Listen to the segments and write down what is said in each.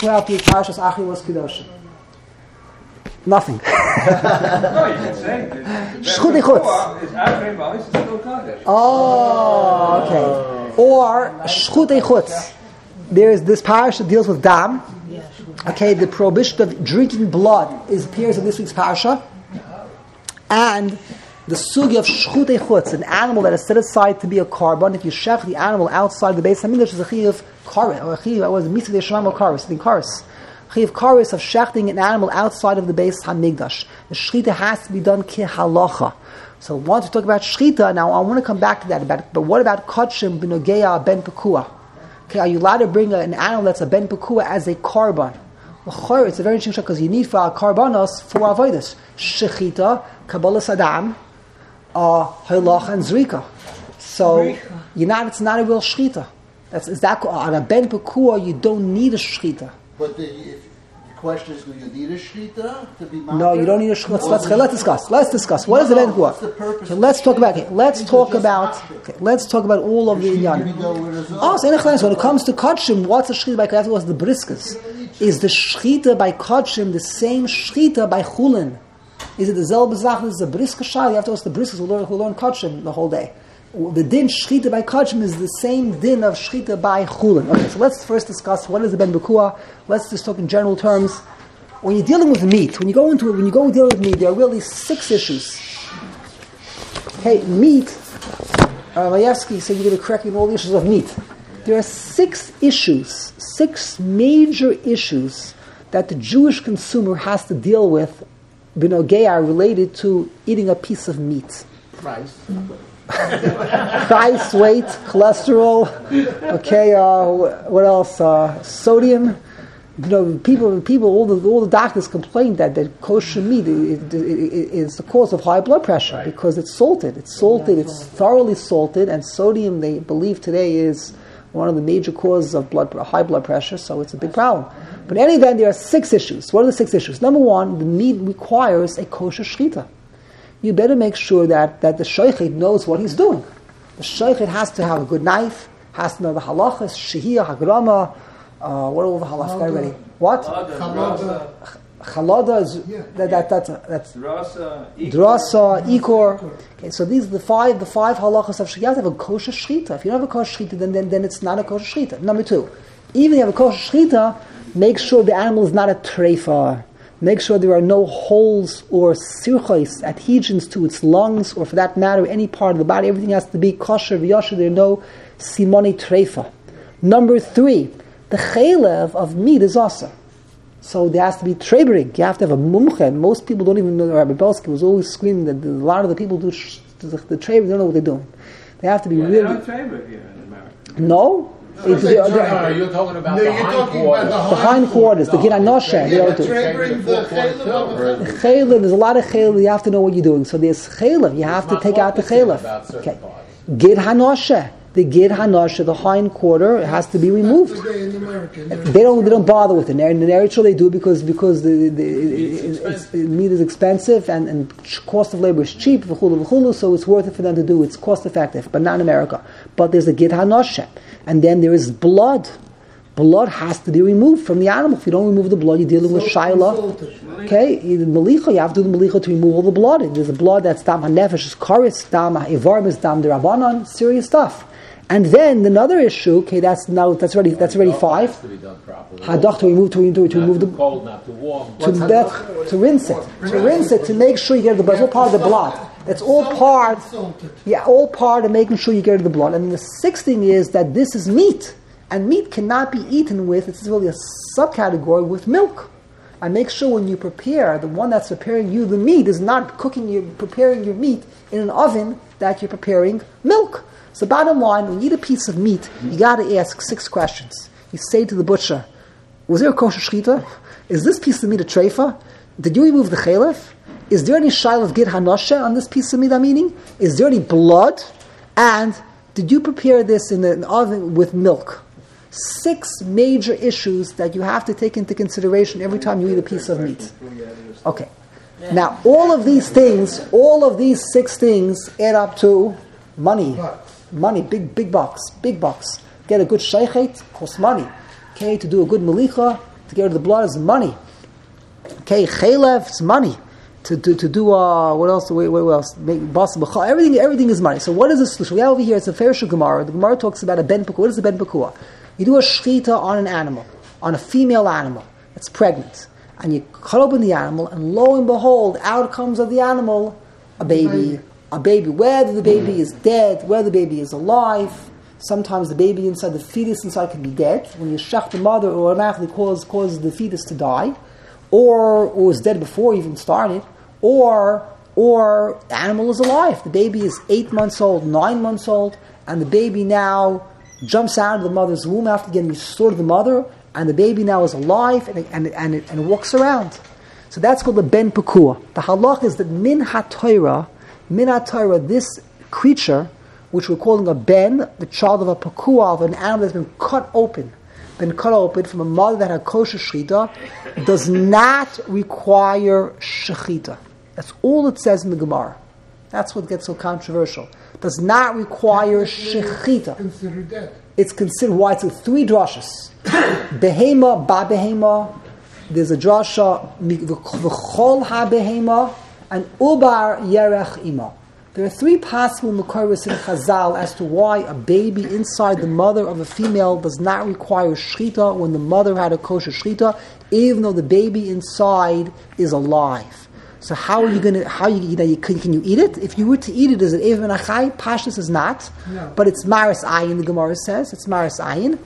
we have to be Parshas Achilas Kedoshim? Nothing. No, you can say Shchutei Chutz. Oh, okay. Or Shchutei Chutz. There is this parasha that deals with dam. Okay, the prohibition of drinking blood appears in this week's parasha, and the sugi of Shchutei Chutz, an animal that is set aside to be a korban. If you shech the animal outside the base, I mean there's a chiyuv karis, or a chiyuv was mitzvah shemam karis, the karis. Chiyuv karis of shechting an animal outside of the base hamigdash. The shechita has to be done ki halacha. So, I want to talk about shechita. Now, I want to come back to that. But what about kachim b'nogeya ben pekua? Okay, are you allowed to bring an animal that's a ben pekua as a korban? Well, it's a very interesting because you need for korbanos for avodas shechita, kabbalah sadam, halach and zrika. So, it's not a real shechita. Is that on a ben pekua? You don't need a shechita. But the question is, do you need a shechita to be mounted? No, you don't need a shechita. Let's discuss. What is the ben pekua? Okay, let's talk about all of the inyanim. So when it comes to kodshim, what's the shechita by kodshim? What's the briskas? Is the shechita by kodshim the same shechita by chulin? Is it the zel bezach? Is the briska shal? You have to ask the briskas who learn kodshim the whole day. The din shechita by kodshim is the same din of shechita by chulin. Okay, so let's first discuss what is the ben bekua. Let's just talk in general terms. When you're dealing with meat, when you go deal with meat, there are really 6 issues. Okay, meat. Mayevsky said you're going to correct me on all the issues of meat. There are 6 issues, 6 major issues that the Jewish consumer has to deal with, b'nogea, related to eating a piece of meat. Price. Price, weight, cholesterol. Okay, what else? Sodium. People. All the doctors complain that kosher meat is the cause of high blood pressure because it's salted. It's thoroughly salted, and sodium they believe today is one of the major causes of high blood pressure. So it's a big problem. But in any event, there are 6 issues. What are the 6 issues? Number 1, the meat requires a kosher shechita. You better make sure that the shochet knows what he's doing. The shochet has to have a good knife, has to know the halachas, shehiyah, hagrama. What are all the halachas already? What? Chalada is that's drasa, ikor. Okay, so these are the five halachas of shechita. You have to have a kosher shechita. If you don't have a kosher shechita, then it's not a kosher shechita. Number 2, even if you have a kosher shechita, make sure the animal is not a treifa. Make sure there are no holes or sirchos, adhesions to its lungs, or for that matter, any part of the body. Everything has to be kosher, v'yosher. There are no simoni treifa. Number 3, the chelev of meat is also. So there has to be trebering. You have to have a mumche. Most people don't even know. Rabbi Belsky was always screaming that a lot of the people do the trebering, don't know what they're doing. They have to be really... They don't treber here in America. No? You're talking about the hindquarters. The hindquarters, the giranoshe. They don't do the chelev. There's a lot of chelev. You have to know what you're doing. So there's chelev. You have to take out the chelev. Okay. Gid hanoshe. The gid hanoshe, the hind quarter, has to be removed. They don't bother with it. In the Eretz they do because the meat is expensive and cost of labor is cheap, so it's worth it for them to do. It's cost effective, but not in America. But there's the gid hanoshe, and then there is blood. Blood has to be removed from the animal. If you don't remove the blood, you're dealing with shaila. Okay, the melicha, you have to do the melicha to remove all the blood. There's a blood that's dam hanefesh, is karis, dam haivarim is dam derabanan, serious stuff. And then another issue, okay, that's already 5. Hadach to remove the cold, not too warm. To rinse it, to make sure you get the blood. It's all part of the blood. It's all part of making sure you get the blood. And the 6th thing is that this is meat, and meat cannot be eaten with. It's really a subcategory with milk. And make sure when you prepare, the one that's preparing you the meat is not preparing your meat in an oven that you're preparing milk. So bottom line, when you eat a piece of meat, you got to ask 6 questions. You say to the butcher, was there a kosher shechita? Is this piece of meat a treifa? Did you remove the chalef? Is there any shail of gid hanoshe on this piece of meat I'm eating? Is there any blood? And did you prepare this in an oven with milk? 6 major issues that you have to take into consideration every time you eat a piece of meat. Okay. Now, all of these 6 things add up to money. Money, big bucks. Get a good sheichet, costs money. Okay, to do a good melicha, to get rid of the blood is money. Okay, chaylev is money. To do what else? What else? Make bas b'chal. Everything is money. So what is the solution? We have over here. It's a Ferush Gemara. The Gemara talks about a ben pekua. What is a ben pekua? You do a shchita on an animal, on a female animal that's pregnant, and you cut open the animal, and lo and behold, out comes of the animal a baby. A baby. Whether the baby is dead, whether the baby is alive. Sometimes the baby inside, the fetus inside, can be dead. When you shach the mother, or automatically causes the fetus to die, or was dead before it even started. Or the animal is alive. The baby is 8 months old, 9 months old, and the baby now jumps out of the mother's womb after getting restored to the mother, and the baby now is alive and it walks around. So that's called the ben pekua. The halach is that min ha-Torah, this creature, which we're calling a ben, the child of a pekua, of an animal that's been cut open from a mother that had kosher shechita, does not require shechita. That's all it says in the Gemara. That's what gets so controversial. Does not require shechita. Considered dead. It's considered, why? It's 3 drashas. Behema, ba behema. There's a drasha, v'chol ha behema, and ubar yerech ima. There are 3 possible makoros in Chazal as to why a baby inside the mother of a female does not require shechita when the mother had a kosher shechita, even though the baby inside is alive. So how are you going to? Can you eat it? If you were to eat it, is it even achai? Pashtus is not, no. But it's maris ayin. The Gemara says it's maris ayin.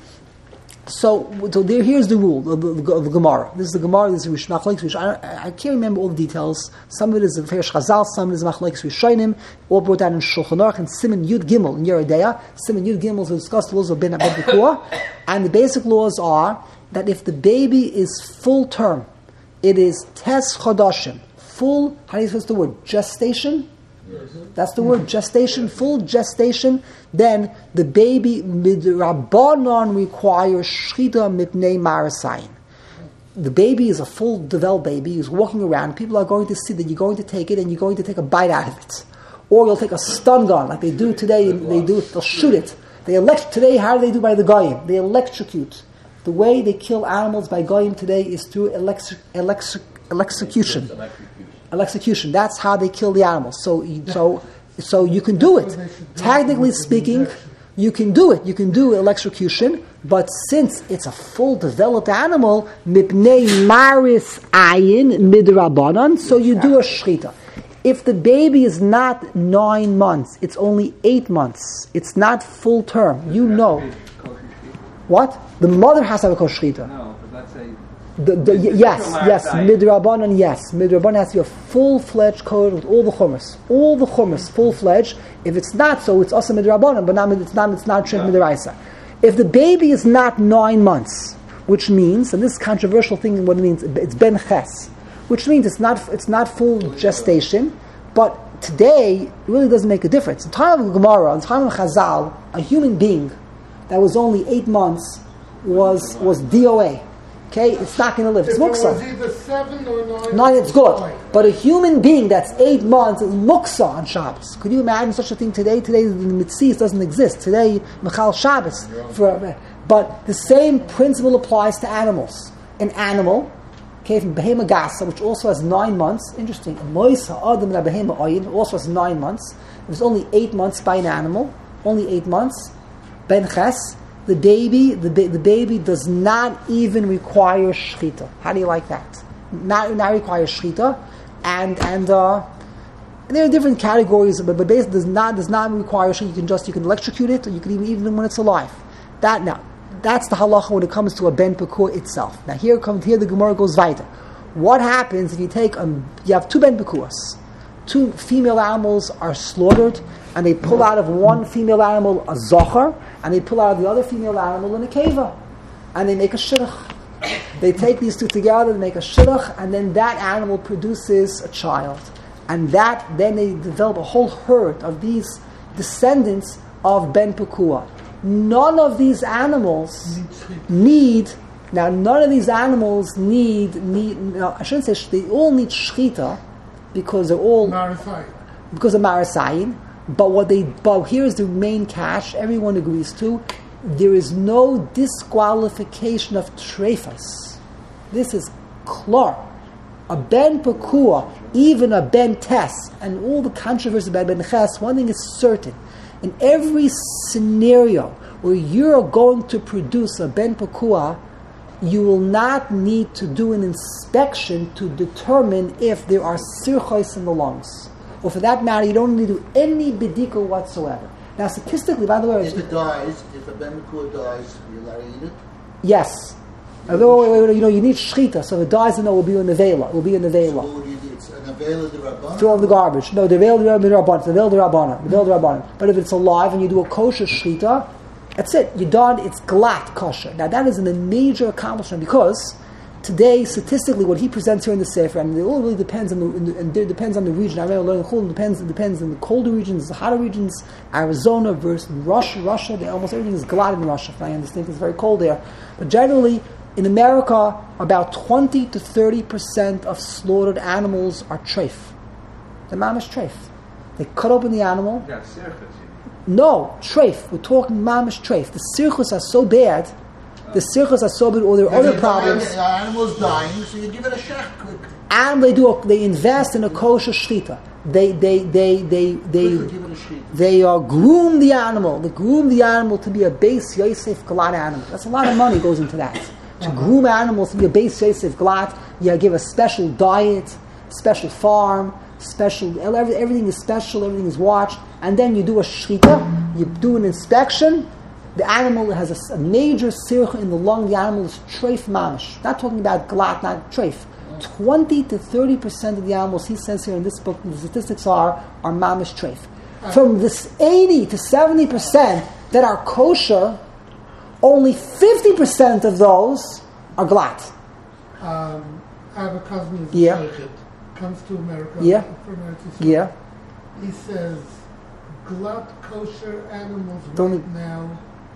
So here's the rule of the Gemara. This is the Gemara. This is Rishon Machlokes. I can't remember all the details. Some of it is Ferush Chazal. Some of it is Machlokes Rishonim. All brought down in Shulchan Aruch and Siman Yud Gimel in Yoreh De'ah. Siman Yud Gimel is discussed the laws of ben pekua, and the basic laws are that if the baby is full term, it is tes chodashim. Full, how do you say the word? Gestation? That's the word, gestation, full gestation. Then the baby, midrabanan, requires shchita mipnei marasayin. The baby is a full developed baby, he's walking around, people are going to see that you're going to take it and you're going to take a bite out of it. Or you'll take a stun gun like they do today, they'll shoot it. Today, how do they do by the goyim? They electrocute. The way they kill animals by goyim today is through electrocution. Electrocution. That's how they kill the animals. So you can do it. Technically speaking, you can do it. You can do electrocution, but since it's a full developed animal, mipnei maris ayin midrabanan, so you do a shechita. If the baby is not 9 months, it's only 8 months. It's not full term. You know. What? The mother has to have a kosher shechita. No, but let's say. Yes, midrabanan, yes. Midrabanan has to be a full-fledged code with all the chumras, full-fledged. If it's not so, it's also midrabanan, but it's not true midraisa. If the baby is not 9 months, which means, and this is controversial thing, what it means, it's ben ches, which means it's not full gestation, but today it really doesn't make a difference. In the time of Gemara, in the time of Chazal, a human being that was only 8 months was DOA. Okay, it's not going to live. It's muksa. It was either 7 or 9. 9, it's good. But a human being that's 8 months is muksa on Shabbos. Could you imagine such a thing today? Today, the mitzvah doesn't exist. Today, Michal Shabbos. But the same principle applies to animals. An animal, okay, from Behema Gasa, which also has 9 months. Interesting. Mois ha'adam la Behema Oyin also has 9 months. It was only 8 months by an animal. Only 8 months. Ben Ches. The baby does not even require shechita. How do you like that? Not require shechita, and there are different categories, but basically does not require shechita. You can electrocute it, or you can even eat it when it's alive. That's the halacha when it comes to a ben pekua itself. Now here the Gemara goes weiter. What happens if you have 2 ben pekuas? 2 female animals are slaughtered, and they pull out of one female animal a zohar, and they pull out of the other female animal in a keva, and they make a shidduch. They take these 2 together, they make a shidduch, and then that animal produces a child. And then they develop a whole herd of these descendants of ben pekua. None of these animals need, I shouldn't say, they all need shechita, because they're all because of marasayin. But here's the main catch. Everyone agrees to: there is no disqualification of treifas. This is klar. A ben pekua, even a ben tes, and all the controversy about ben ches, one thing is certain. In every scenario where you're going to produce a ben pekua, you will not need to do an inspection to determine if there are sirchos in the lungs. Or for that matter, you don't need to do any bedika whatsoever. Now, statistically, by the way... If it dies, if a ben pekua dies, you're allowed to eat it? Yes. Wait, you need shchita, so if it dies, it will be a nevela. It will be a nevela. So what do you do? It's a nevela de rabbanan? Throw in the garbage. No, the nevela de rabbanan. It's the nevela de rabbanan. But if it's alive and you do a kosher shchita, that's it. You're done. It's glatt kosher. Now, that is a major accomplishment because today, statistically, what he presents here in the Sefer, and it all really depends on the depends on the region. I remember learning Chul, it depends on the colder regions, the hotter regions. Arizona versus Russia, almost everything is glatt in Russia. I understand it's very cold there, but generally in America, about 20 to 30% of slaughtered animals are treif. The mamish treif. They cut open the animal. Yeah, circus. No, treif. We're talking mamish treif. The circus are so bad. The circus are so bad, or there are other problems. The animal's dying, so you give it a shech quick. And they invest in a kosher shchita. They groom the animal. They groom the animal to be a Beis Yosef glatt animal. That's a lot of money goes into that. To groom animals to be a Beis Yosef glatt, you give a special diet, special farm, everything is special, everything is watched, and then you do a shchita, you do an inspection. The animal has a major sircha in the lung. The animal is treif mamish. Not talking about glatt, not treif. 20 to 30% of the animals, he says here in this book, the statistics are mamish treif. From this 80 to 70% that are kosher, only 50% of those are glatt. I have a cousin who's Yeah. comes to America Yeah. from America. Yeah. He says glatt kosher animals Don't right now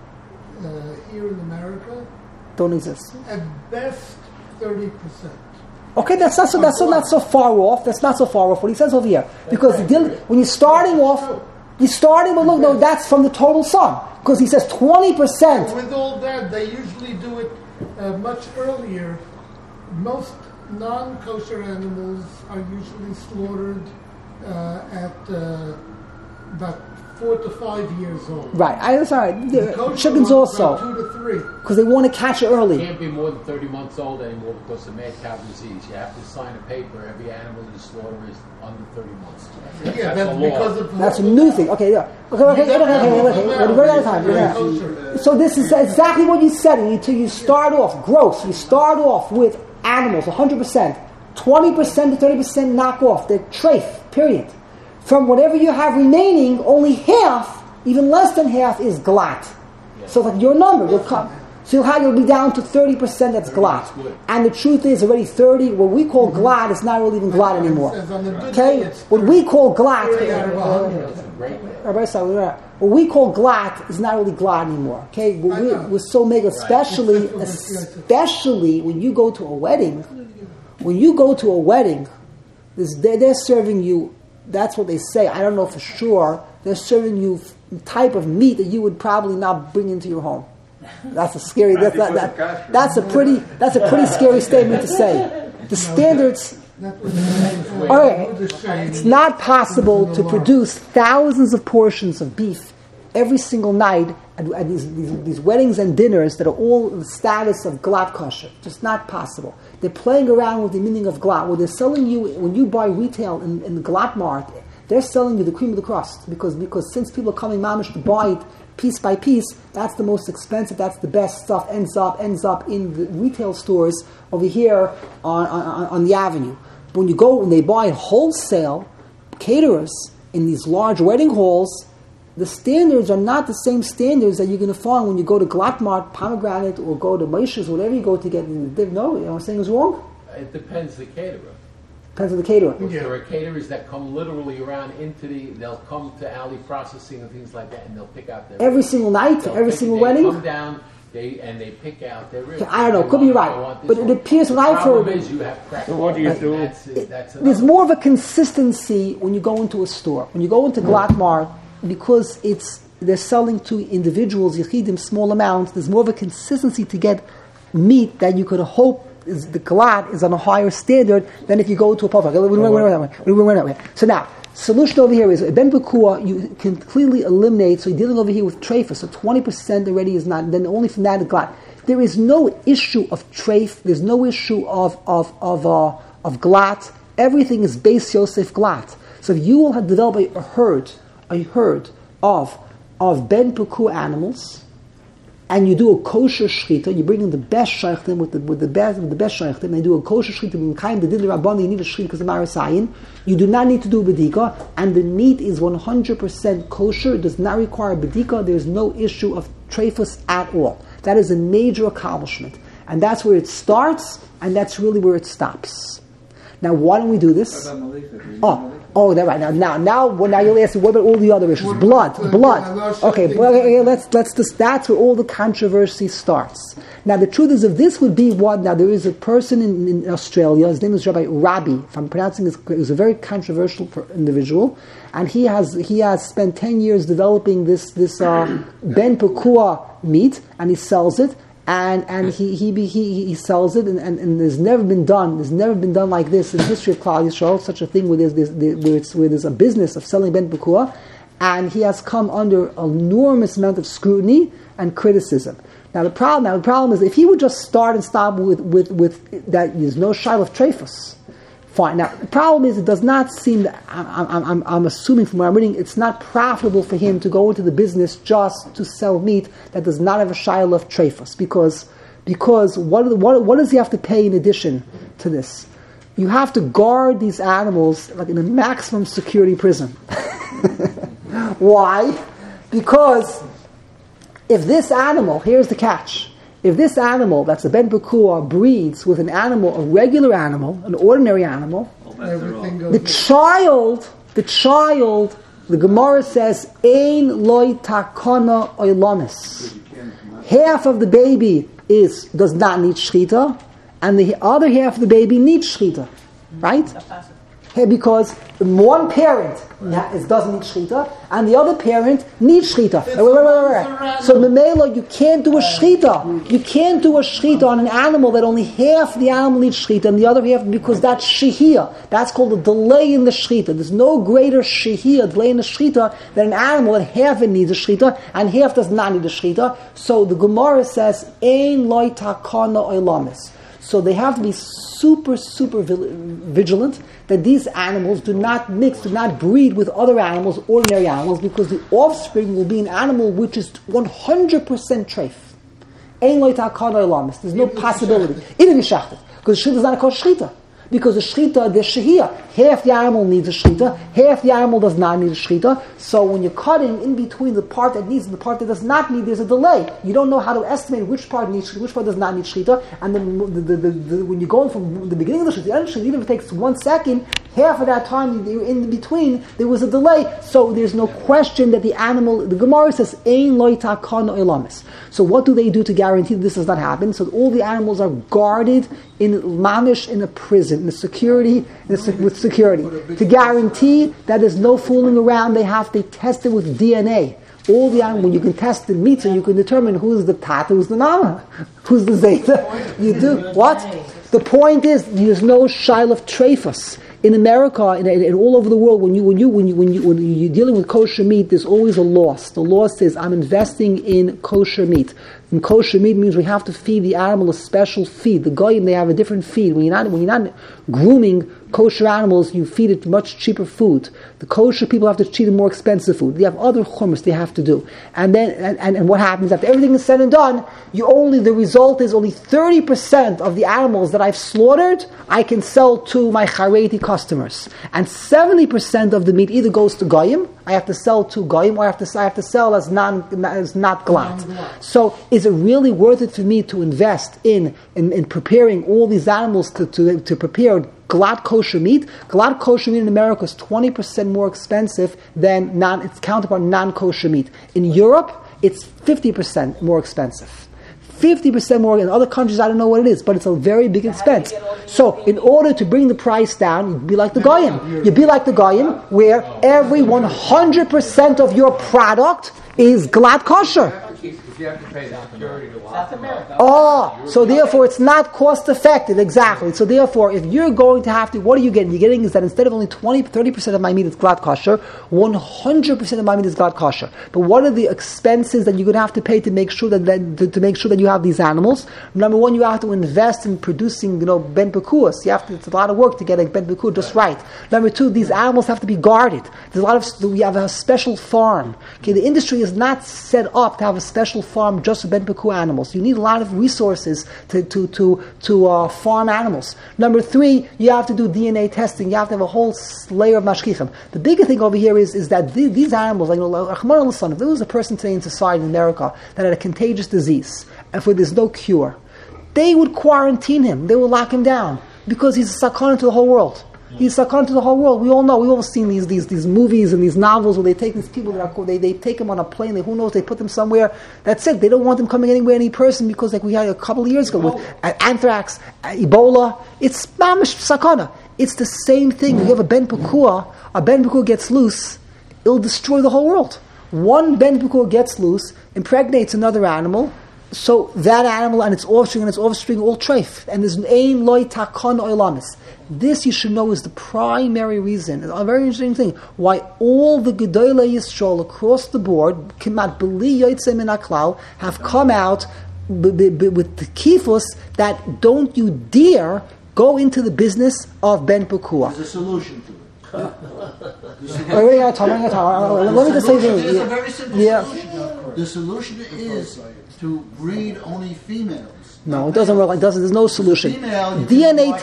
here in America don't exist. at best 30%. Okay, that's not so far off. That's not so far off what he says over here. Because when you're starting off, no, that's from the total sum. Because he says 20%. With all that, they usually do it much earlier. Most non-kosher animals are usually slaughtered at about 4 to 5 years old. Right, I'm sorry. The Chickens also. 2 to 3. Because they want to catch it early. Can't be more than 30 months old anymore because of mad cow disease. You have to sign a paper. Every animal you slaughter is under 30 months. Yeah, that's the law. because of... That's a new thing. Okay, yeah. Okay. Very other time. Yeah. So this is exactly what you said. Until you start off gross. You start off with animals, 100%. 20% to 30% knock off. They're treif, period. From whatever you have remaining, only half, even less than half, is glatt. Yeah. So that your number will come. So you'll be down to 30% that's glatt. And the truth is already 30, what we call glatt is not really even glatt anymore. Okay? What we call glatt, what we call glatt is not really glatt anymore. Okay? We're so mega, especially when you go to a wedding. When you go to a wedding, they're serving you. That's what they say. I don't know for sure. They're serving you type of meat that you would probably not bring into your home. That's a scary. That's a pretty scary statement to say. The standards. Okay, it's not possible to produce thousands of portions of beef every single night at these weddings and dinners that are all the status of glatt kosher. Just not possible. They're playing around with the meaning of glatt. What they're selling you when you buy retail in the glatt mart, they're selling you the cream of the crust because since people are coming mamish to buy it piece by piece, that's the most expensive, that's the best stuff, ends up in the retail stores over here on the avenue. But when they buy wholesale, caterers in these large wedding halls, the standards are not the same standards that you're going to find when you go to Glatt Mart, Pomegranate, or go to Moshe's, whatever you go to get. No, what I'm saying is wrong? It depends the caterer. Depends on the caterer. Yeah. There are caterers that come literally around they'll come to alley processing and things like that, and they'll pick out their... Every single night, every single wedding? They come down, they pick out their ribs. I don't know, could be right. But it appears what I've heard... The problem is you have crack. So what do you do? There's more of a consistency when you go into a store. When you go into Glatt Mart, because they're selling to individuals, yichidim, small amounts, there's more of a consistency to get meat that you could hope the glatt is on a higher standard than if you go to a pavak. So now, solution over here is ben bekua. You can clearly eliminate. So you're dealing over here with treif. So 20% already is not. Then only from that is glatt. There is no issue of treif. There's no issue of glatt. Everything is Beis Yosef glatt. So if you will have developed a herd of ben bekua animals, and you do a kosher shechita, you bring in the best shechtim with the best shechtim, and you do a kosher shechita in kind of the rabban, you need a shechita because of marasayin. You do not need to do bedika, and the meat is 100% kosher. It does not require bedika. There is no issue of treifus at all. That is a major accomplishment, and that's where it starts, and that's really where it stops. Now, why don't we do this? Oh, that's right. Now you'll ask me, what about all the other issues? Blood. Okay, that's where all the controversy starts. Now, the truth is, if this would be one, now there is a person in Australia, his name is Rabbi Rabi, if I'm pronouncing this correctly, he's a very controversial individual, and he has spent 10 years developing this ben pekua meat, and he sells it. And he sells it, and there's never been done like this in the history of Klal Yisrael, such a thing where there's a business of selling ben pekua, and he has come under an enormous amount of scrutiny and criticism. Now the problem is if he would just start and stop with that, there's no shaila of treifus. Fine. Now the problem is it does not seem that I'm assuming from what I'm reading, it's not profitable for him to go into the business just to sell meat that does not have a shaila of treifus, because what does he have to pay in addition to this? You have to guard these animals like in a maximum security prison. Why? Because if this animal, here's the catch. If this animal, that's a ben pekua, breeds with an animal, a regular animal, an ordinary animal, the child, the Gemara says, Ein loy takana oilamis. Half of the baby does not need shechita, and the other half of the baby needs shechita. Right? Because one parent doesn't need shechita, and the other parent needs shechita. Wait. So memela, you can't do a shechita. You can't do a shechita on an animal that only half the animal needs shechita, and the other half, because that's shehiyah. That's called a delay in the shechita. There's no greater shehiyah, delay in the shechita, than an animal that half it needs a shechita, and half does not need a shechita. So the Gemara says, Ein loy takana oilamis. So they have to be super vigilant that these animals do not mix, do not breed with other animals, ordinary animals, because the offspring will be an animal which is 100% treif. Ein lo takana oilamis. There's no possibility. Even mishachtet, because shechita is not a kosher shechita. Because the shechita, the shehiyah, half the animal needs a shechita, half the animal does not need a shechita. So when you're cutting in between the part that needs and the part that does not need, there's a delay. You don't know how to estimate which part needs shechita, which part does not need shechita. And then when you're going from the beginning of the shechita to the end of the shechita, even if it takes 1 second, half of that time in between, there was a delay. So there's no question that the animal, the Gemara says, Ein lo takana oilamis. So what do they do to guarantee this does not happen? So all the animals are guarded in mamish, in a prison, in a security, with security. To guarantee that there's no fooling around, they test it with DNA. All the animals, when you can test the meat, so you can determine who's the tata, who's the mama, who's the zeta. You do what? The point is, there's no shaila of treifus. In America and all over the world, when you're dealing with kosher meat, there's always a loss. The law says, I'm investing in kosher meat. And kosher meat means we have to feed the animal a special feed. The goyim, they have a different feed. When you're not grooming kosher animals, you feed it much cheaper food. The kosher people have to feed them more expensive food. They have other chumras they have to do. And then and what happens after everything is said and done? The result is only 30% of the animals that I've slaughtered I can sell to my Haredi customers, and 70% of the meat either goes to goyim, I have to sell to goyim, or I have to sell as not glatt. So is it really worth it for me to invest in preparing all these animals to prepare glatt kosher meat? Glatt kosher meat in America is 20% more expensive than its counterpart non-kosher meat. In Europe, it's 50% more expensive. 50% more. In other countries, I don't know what it is, but it's a very big expense. So, in order to bring the price down, you'd be like the goyim. You'd be like the goyim, where every 100% of your product is glatt kosher. If you have to pay the security to South America. Oh, so therefore it's not cost effective, exactly. So therefore, if you're going to have to, what are you getting? You're getting is that instead of only 30% of my meat is glad kosher, 100% of my meat is glad kosher. But what are the expenses that you're going to have to pay to make sure to make sure that you have these animals? Number one, you have to invest in producing, ben pekuas. It's a lot of work to get a ben peku just right. Number two, these animals have to be guarded. There's a lot of, we have a special farm. Okay, the industry is not set up to have a special farm just for ben peku animals. You need a lot of resources to farm animals. Number three, you have to do DNA testing. You have to have a whole layer of mashkichim. The bigger thing over here is that these animals, if there was a person today in society in America that had a contagious disease and for there's no cure, they would quarantine him. They would lock him down because he's a sakana to the whole world. He's sakana to the whole world. We all know. We've all seen these movies and these novels where they take these people they take them on a plane. Who knows? They put them somewhere. That's it. They don't want them coming anywhere, any person, because like we had a couple of years ago with anthrax, Ebola. It's mamish sakana. It's the same thing. You have a ben pekua gets loose, it'll destroy the whole world. One ben pekua gets loose, impregnates another animal. So that animal and its offspring all treif. And there's an ein loy takon oilamis. This you should know is the primary reason, a very interesting thing, why all the Gedolei Yisrael across the board, Kimat B'li Yotzei Min HaKlal, have come out with the kifus that don't you dare go into the business of Ben Pekua. There's a solution to it. Let me just say There's a very simple solution. The solution is to breed only females. No, it doesn't work. There's no solution. DNA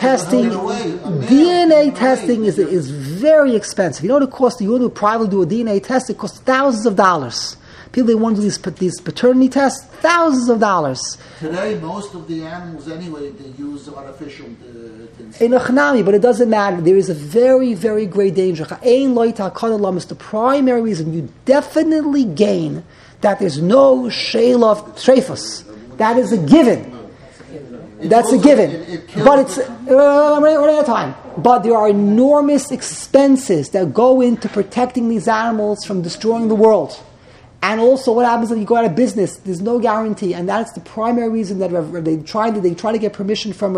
testing is very expensive. You know what it costs? You want to privately do a DNA test, it costs thousands of dollars. People, they want to do these paternity tests, thousands of dollars. Today, most of the animals anyway, they use artificial things. In Achnami, but it doesn't matter. There is a very, very great danger. Ein lo yita'akad is the primary reason you definitely gain that there's no shayla of treifus. That is a given. That's a given. But it's running out of time. But there are enormous expenses that go into protecting these animals from destroying the world. And also, what happens if you go out of business? There's no guarantee, and that's the primary reason that they try to get permission from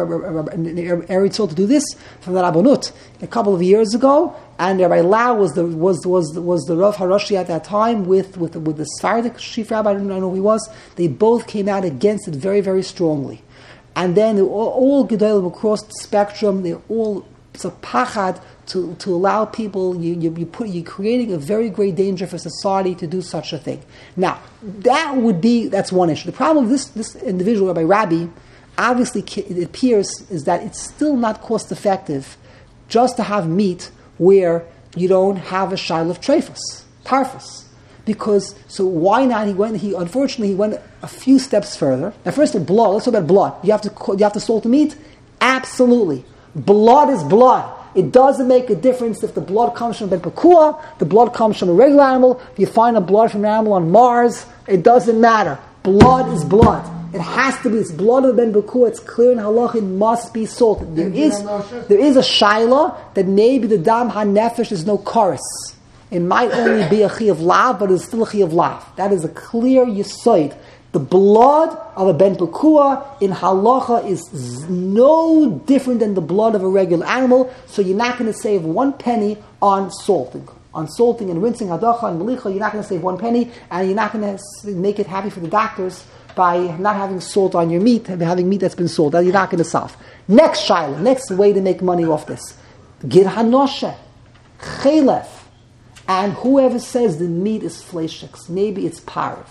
Eretz to do this from the Rabbanut a couple of years ago. And Rabbi Lau was the Rav Harashi at that time with the Sephardic chief rabbi. I don't know who he was. They both came out against it very, very strongly. And then all Gedolim across the spectrum, they're all pachad to allow people. You're creating a very great danger for society to do such a thing. Now, that's one issue. The problem with this individual, Rabbi, obviously it appears is that it's still not cost effective just to have meat where you don't have a shail of treifus, tarfus. Because, so why not? He unfortunately went a few steps further. Now, first of all, blood. Let's talk about blood. You have to salt the meat? Absolutely. Blood is blood. It doesn't make a difference if the blood comes from Ben Pekua, the blood comes from a regular animal. If you find a blood from an animal on Mars, it doesn't matter. Blood is blood. It has to be. It's blood of Ben Pekua. It's clear in halach. It must be salted. There is a shaila that maybe the dam hanefesh is no chorus. It might only be a chi of lav, but it's still a chi of lav. That is a clear yisoid. The blood of a ben pekua in halacha is no different than the blood of a regular animal, so you're not going to save 1 penny on salting. On salting and rinsing hadacha and melicha, you're not going to save 1 penny, and you're not going to make it happy for the doctors by not having salt on your meat, and having meat that's been salted. That you're not going to solve. Next shaila, next way to make money off this. Gir hanoshe, chelev. And whoever says the meat is fleshix, maybe it's parv.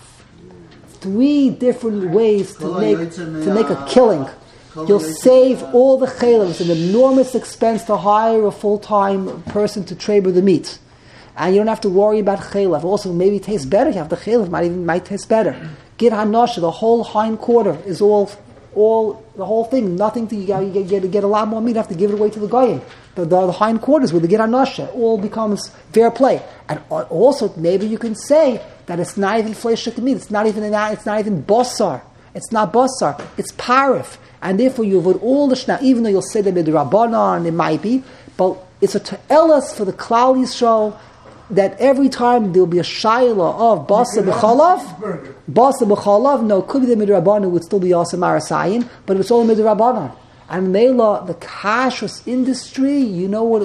3 different ways to make a killing. You'll save all the chalev. It's an enormous expense to hire a full-time person to trade with the meat. And you don't have to worry about chalev. Also, maybe it tastes better. You have the chalev, might taste better. Gid hanosha, the whole hind quarter is all the whole thing. Nothing to you get a lot more meat. You have to give it away to the goyim. The hind quarters with the gid hanosha all becomes fair play. And also, maybe you can say that it's not even fleshik meat. It's not even basar. It's not basar. It's parif. And therefore you avoid all the shna, even though you'll say that midrabanan, it might be, but it's a te'elas for the Klal Yisrael. that every time there will be a shayla of basa b'chalav, no, it could be the midrabanan, would still be also marasayin, but it's all midrabanan. And Mela, the kashrus industry, you know what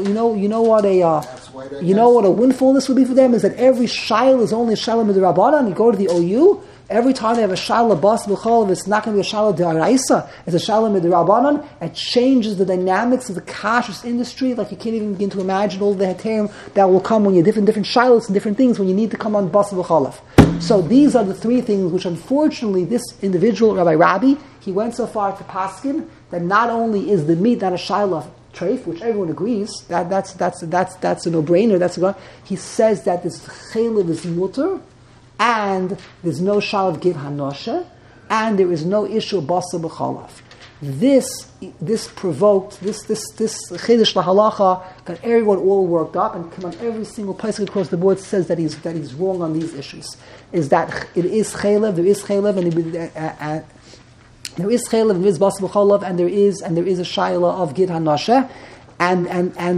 a windfall this would be for them is that every shayla is only a shayla midrabanan. You go to the OU. Every time they have a shala bas b'chalav, it's not going to be a shala d'araisa. It's a shala midrabanan. It changes the dynamics of the kashrus industry. Like you can't even begin to imagine all the heterim that will come when you're different shalas and different things when you need to come on bas b'chalav. So these are the three things which, unfortunately, this individual Rabbi, he went so far to paskin that not only is the meat not a shala treif, which everyone agrees that's a no-brainer. He says that this chaylev is mutter. And there's no shalav gid hanosha, and there is no issue of basa b'chalav. This provoked this chiddush lahalacha got everyone all worked up, and come on, every single place across the board says that he's wrong on these issues. Is that it is chaylev, there is chaylev, and there is chaylev, there is basa b'chalav, and there is a shayla of gid hanosha, and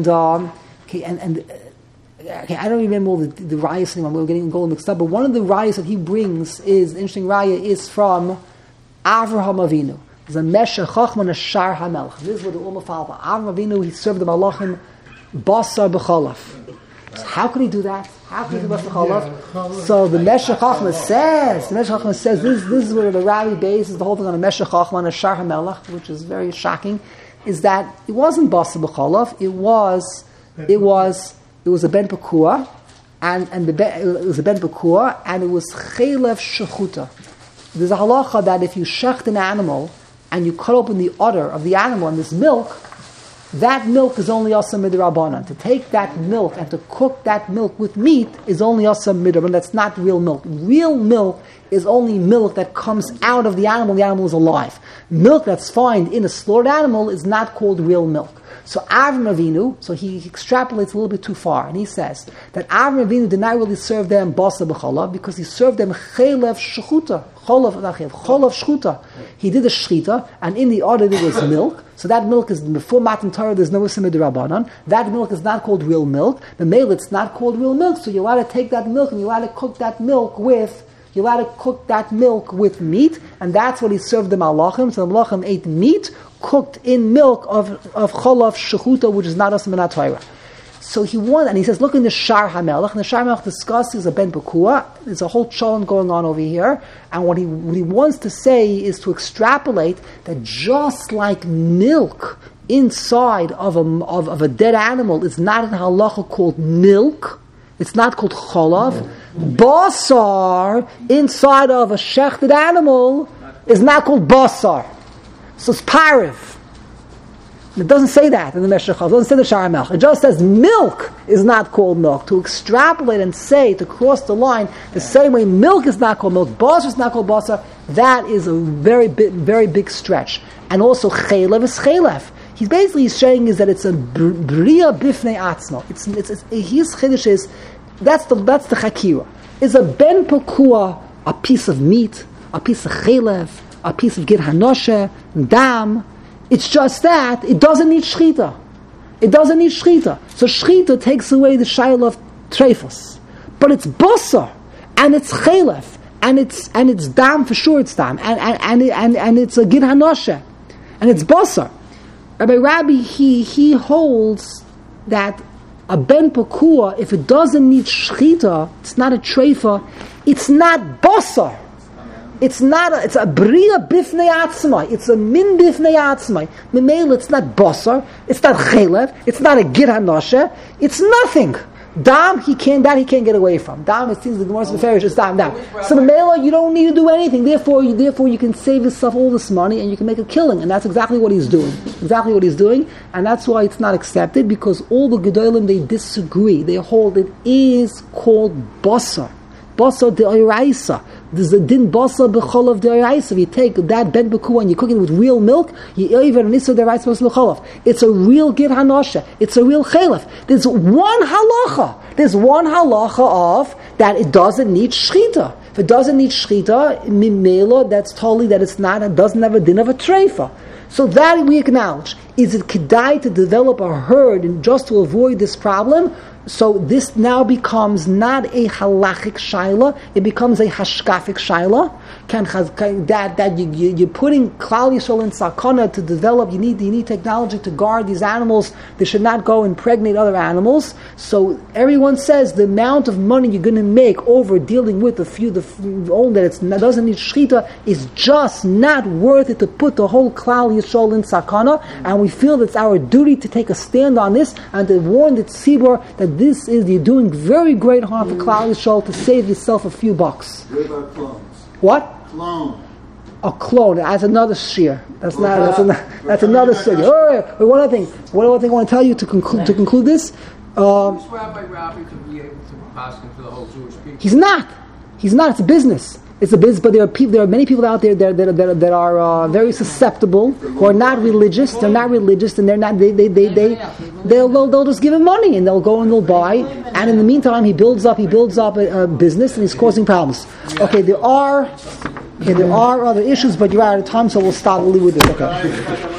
okay, I don't remember all the rayas anymore. We're getting gold mixed up. But one of the rayas that he brings is, the interesting raya is from Avraham Avinu. There's a Mesha Chachman Ashar HaMelech. This is what the Ummah follow. Avraham Avinu, he served the Malachim Basar B'chalav. So how could he do that? How could he do Basar B'chalav? So the Mesha Chachman says, this is where the Rabbi bases the whole thing on a Mesha Chachman Ashar HaMelech, which is very shocking, is that it wasn't Basar B'chalav, it was a ben pekua, and it was a ben pekua, and it was chaylev shechuta. There's a halacha that if you shecht an animal and you cut open the udder of the animal and there's milk, that milk is only asam midrabanan. To take that milk and to cook that milk with meat is only asam midrabanan. That's not real milk. Real milk is only milk that comes out of the animal is alive. Milk that's found in a slaughtered animal is not called real milk. So Avram Avinu, so he extrapolates a little bit too far, and he says that Avram Avinu did not really serve them basa b'chalav because he served them chaylev shechuta, cholav shchuta. He did a shchita, and in the order there was milk. So that milk is before Matan Torah. There's no Simid Rabbanan. That milk is not called real milk. The male, it's not called real milk. So you're allowed to take that milk and you're allowed to cook that milk with. You're allowed to cook that milk with meat, and that's what he served the malachim. So the malachim ate meat cooked in milk of cholav shechuta, which is not as minat Torah. So he won, and he says, look in the Shar HaMelech, and the Shar HaMelech discusses a ben pekua. There's a whole cholon going on over here, and what he wants to say is to extrapolate that just like milk inside of a dead animal is not in halacha called milk, it's not called cholav. Basar inside of a shechted animal is not called basar. So it's pariv. It doesn't say that in the Meshech. It doesn't say the Shar HaMelech. It just says milk is not called milk. To extrapolate and say, to cross the line, the same way milk is not called milk, basar is not called basar, that is a very big stretch. And also chaylev is chaylev. He's basically saying is that it's a bria bifnei atzma. His chiddush is that's the chakira. Is a ben pekua a piece of meat, a piece of chaylev, a piece of gid hanoshe, dam? It's just that it doesn't need shchita. It doesn't need shchita. So shchita takes away the shayla of treifos, but it's basar and it's chaylev and it's dam for sure. It's dam and it's a gid hanoshe and it's basar. Rabbi he holds that a ben pekua, if it doesn't need shchita, it's not a treifa, it's not basar. It's a bria bifnei atzmai. It's a min bifnei atzmai. Memel, it's not basar. It's not chaylev. It's not a gid hanoshe. It's nothing. Dam, he can't get away from. Dam, it seems the Gemara Beferish is dam. So Memela, you don't need to do anything. Therefore, you can save yourself all this money and you can make a killing. And that's exactly what he's doing. And that's why it's not accepted, because all the Gedolim, they disagree. They hold it is called basar. Basar de'oraisa. There's a din basar b'cholav de'oraisa. If you take that ben pekua and you cook it with real milk, you even an issa de'oraisa b'cholav. It's a real gid hanosha. It's a real chaylev. There's one halacha of that it doesn't need shchita. If it doesn't need shchita, mimela, that's totally that it's not. It doesn't have a din of a treifa. So that we acknowledge. Is it kedai to develop a herd and just to avoid this problem? So this now becomes not a halachic shaila, it becomes a hashkafic shaila. That you're putting Klal Yisrael in sakana to develop. You need technology to guard these animals. They should not go impregnate other animals. So everyone says the amount of money you're going to make over dealing with the only that it doesn't need shechita is just not worth it to put the whole Klal Yisrael in sakana. And we feel that it's our duty to take a stand on this and to warn the tzibur that you're doing very great harm for Klal Yisrael to save yourself a few bucks. What about clones? What? Clone. A clone. That's another shear. That's another shear. Wait, one other thing. One other thing I want to tell you to conclude this. Is Rabbi to be able to pass into the whole Jewish people? He's not. It's a business. It's a business, but there are many people out there that are very susceptible, who are not religious. They're not religious, and they're not. They'll just give him money, and they'll go and they'll buy. And in the meantime, he builds up a business, and he's causing problems. Okay, there are other issues, but you're out of time, so we'll stop. We'll leave with this. Okay.